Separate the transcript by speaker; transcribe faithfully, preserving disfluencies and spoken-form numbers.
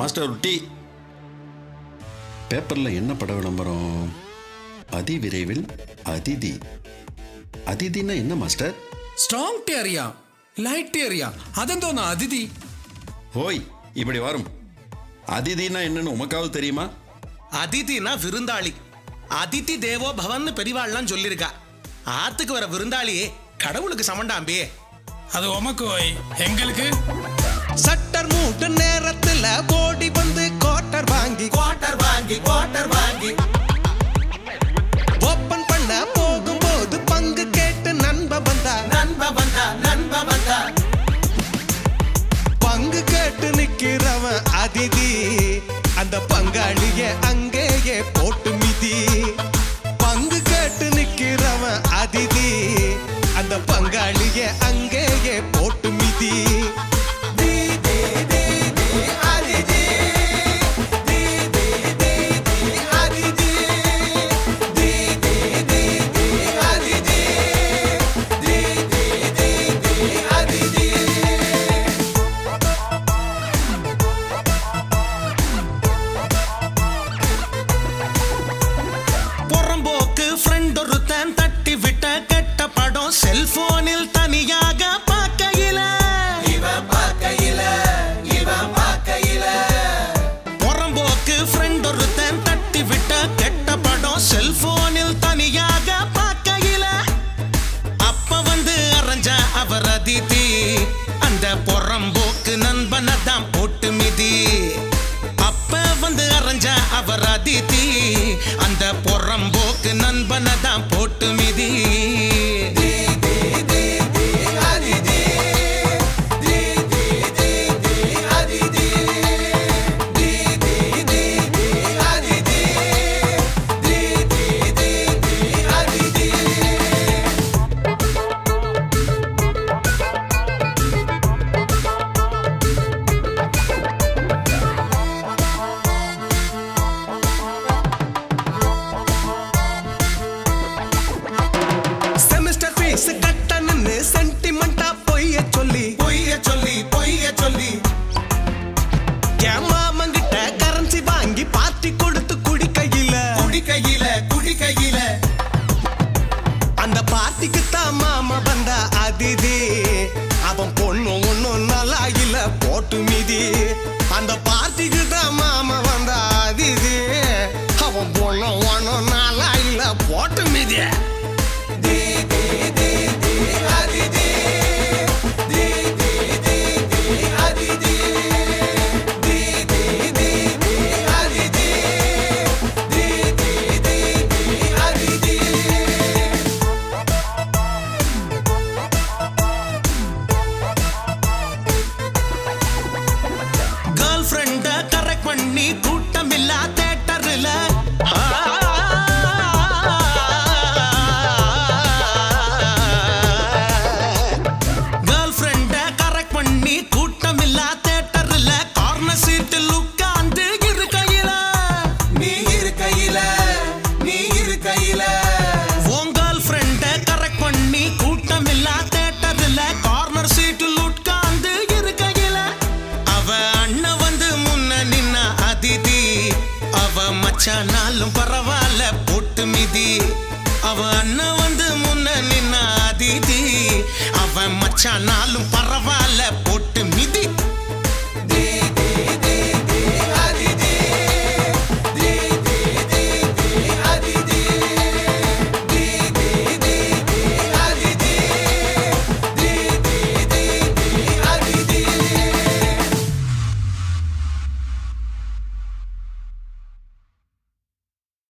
Speaker 1: Master ஒரு tea. பேப்பரில் என்ன பட விளம்பரம்? அதி விரைவில் அதிதி. அதிதினா என்ன master?
Speaker 2: Strong area, light area, அதெந்தோனா அதிதி.
Speaker 1: ஓய், இப்படி வரும். அதிதினா என்னன்னு உமக்காவது தெரியுமா?
Speaker 3: அதிதினா விருந்தாளி. அதிதி தேவோ பவன் பெரியவாள்லாம் சொல்லியிருக்கா. ஆத்துக்கு வர விருந்தாளியே கடவுளுக்கு சமண்டாம்பே.
Speaker 2: அது உமக்கு ஓய், எங்களுக்கு
Speaker 4: சட்டர் மூட்டு நேரத்துல ஓடி வந்து குவார்ட்டர் வாங்கி
Speaker 3: குவார்ட்டர் வாங்கி குவார்ட்டர் வாங்கி
Speaker 4: ஓப்பன் பண்ண போகும்போது பங்கு கேட்டு நண்ப வந்தா
Speaker 3: நண்ப வந்தா நண்ப வந்தா
Speaker 4: பங்கு கேட்டு நிக்கிறவன் அதிதி. அந்த பங்காளிய அங்கேயே போட்டு மிதி. பங்கு கேட்டு நிக்கிறவன் அதிதி. அந்த பங்காளிய அங்கேயே போட்டு மிதி.
Speaker 3: செல்போனில் தனியாக பார்க்கையில இவன் பார்க்கையில இவன் பார்க்கையில புறம்போக்கு ஃப்ரெண்ட் ஒருத்தன் தட்டி விட்ட கெட்ட படம் செல்போனில் தனியாக பார்க்கையில அப்ப வந்து அரைஞ்ச அவர் அதிதி. அந்த புறம்போக்கு நண்பனை தான் போட்டு மிதி. அப்ப வந்து அரைஞ்ச அவர் அதிதி. அந்த புறம்போக்கு நண்பனை தான் போட்டு மிதி.
Speaker 4: சென்டிமெண்டா பொய்ய சொல்லி
Speaker 3: பொய்ய சொல்லி பொய்ய சொல்லி
Speaker 4: மாமங்கிட்ட கரன்சி வாங்கி பார்ட்டி கொடுத்து குடிக்கையில
Speaker 3: குடிக்கையில குடிக்கையில
Speaker 4: அந்த பார்ட்டிக்கு தான் மாமா வந்தா அதிதி. அவன் பொண்ணு ஒன்னும் நல்லா இல்ல போட்டு மிதி. அந்த பார்ட்டிக்கு தான் மாமா வந்தா அதிதி. அவன் பொண்ணு ஒன்னும் நல்லா இல்ல போட்டு மிதி.
Speaker 3: மச்சானாலும் பரவாயில்ல போட்டு மிதி. அவன் அண்ணன் வந்து முன்ன நின்ன அதிதி. அவன் மச்சானாலும் பரவாயில்ல போட்டு மிதி.